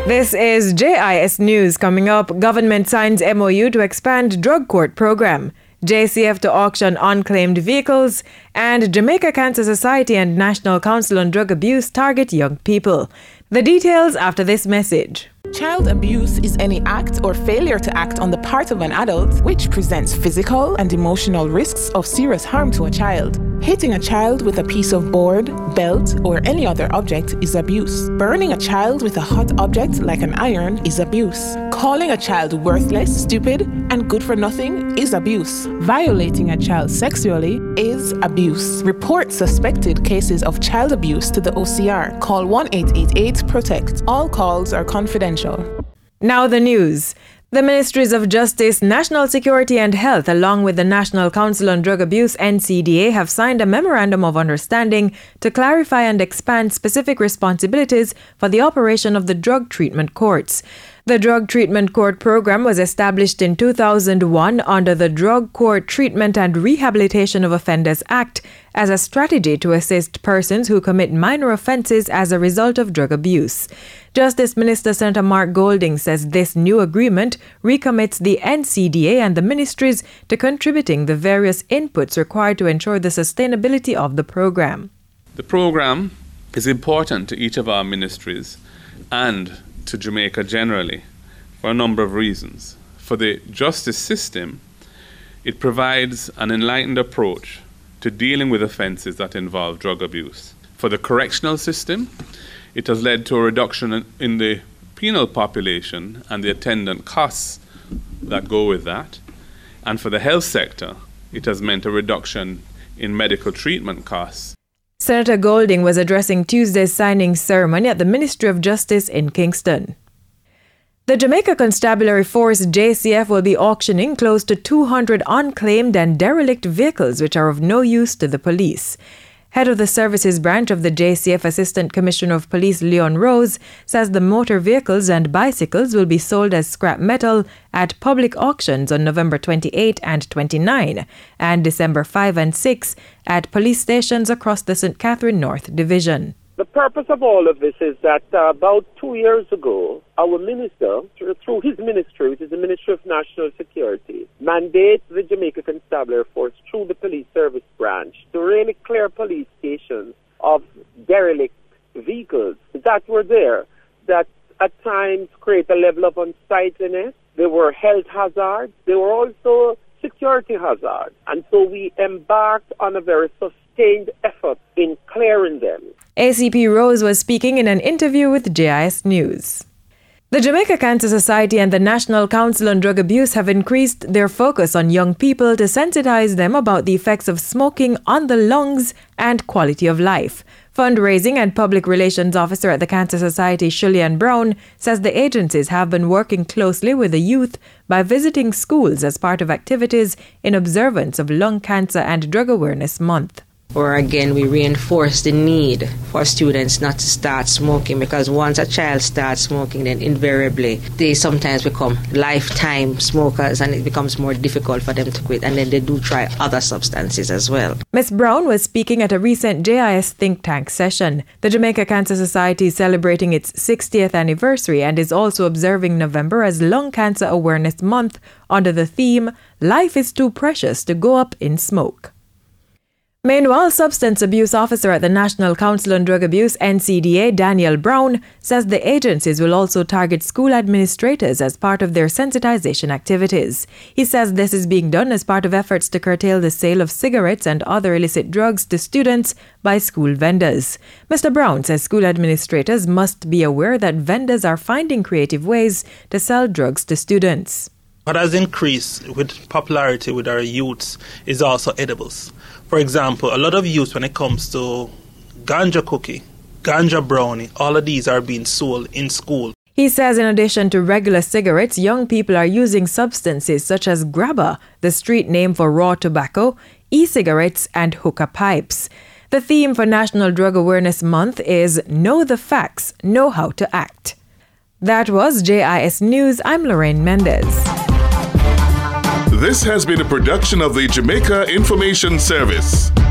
This is JIS News. Coming up, government signs MOU to expand drug court program. JCF to auction unclaimed vehicles, and Jamaica Cancer Society and National Council on Drug Abuse target young people. The details after this message. Child abuse is any act or failure to act on the part of an adult which presents physical and emotional risks of serious harm to a child. Hitting a child with a piece of board, belt, or any other object is abuse. Burning a child with a hot object like an iron is abuse. Calling a child worthless, stupid, and good for nothing is abuse. Violating a child sexually is abuse. Report suspected cases of child abuse to the OCR. Call 1-888-PROTECT. All calls are confidential. Now the news. The Ministries of Justice, National Security and Health, along with the National Council on Drug Abuse (NCDA), have signed a Memorandum of Understanding to clarify and expand specific responsibilities for the operation of the drug treatment courts. The Drug Treatment Court program was established in 2001 under the Drug Court Treatment and Rehabilitation of Offenders Act as a strategy to assist persons who commit minor offences as a result of drug abuse. Justice Minister Senator Mark Golding says this new agreement recommits the NCDA and the ministries to contributing the various inputs required to ensure the sustainability of the program. The program is important to each of our ministries and to Jamaica generally for a number of reasons. For the justice system, it provides an enlightened approach to dealing with offences that involve drug abuse. For the correctional system, it has led to a reduction in the penal population and the attendant costs that go with that. And for the health sector, it has meant a reduction in medical treatment costs. Senator Golding was addressing Tuesday's signing ceremony at the Ministry of Justice in Kingston. The Jamaica Constabulary Force JCF will be auctioning close to 200 unclaimed and derelict vehicles which are of no use to the police. Head of the Services Branch of the JCF Assistant Commissioner of Police Leon Rose says the motor vehicles and bicycles will be sold as scrap metal at public auctions on November 28 and 29 and December 5 and 6 at police stations across the St. Catherine North Division. The purpose of all of this is that about 2 years ago, our minister, through his ministry, which is the Ministry of National Security, mandates the Jamaica Constabulary Force through the Police Service Branch to really clear police stations of derelict vehicles that were there, that at times create a level of unsightliness. They were health hazards. They were also security hazards. And so we embarked on a very sustained effort in clearing them. ACP Rose was speaking in an interview with JIS News. The Jamaica Cancer Society and the National Council on Drug Abuse have increased their focus on young people to sensitize them about the effects of smoking on the lungs and quality of life. Fundraising and Public Relations Officer at the Cancer Society, Shirley-Ann Brown, says the agencies have been working closely with the youth by visiting schools as part of activities in observance of Lung Cancer and Drug Awareness Month. Or again, we reinforce the need for students not to start smoking, because once a child starts smoking, then invariably they sometimes become lifetime smokers and it becomes more difficult for them to quit, and then they do try other substances as well. Ms. Brown was speaking at a recent JIS think tank session. The Jamaica Cancer Society is celebrating its 60th anniversary and is also observing November as Lung Cancer Awareness Month under the theme, Life is Too Precious to Go Up in Smoke. Meanwhile, Substance Abuse Officer at the National Council on Drug Abuse (NCDA), Daniel Brown, says the agencies will also target school administrators as part of their sensitization activities. He says this is being done as part of efforts to curtail the sale of cigarettes and other illicit drugs to students by school vendors. Mr. Brown says school administrators must be aware that vendors are finding creative ways to sell drugs to students. What has increased with popularity with our youths is also edibles. For example, a lot of youth, when it comes to ganja cookie, ganja brownie, all of these are being sold in school. He says in addition to regular cigarettes, young people are using substances such as grabba, the street name for raw tobacco, e-cigarettes and hookah pipes. The theme for National Drug Awareness Month is Know the Facts, Know How to Act. That was JIS News. I'm Lorraine Mendez. This has been a production of the Jamaica Information Service.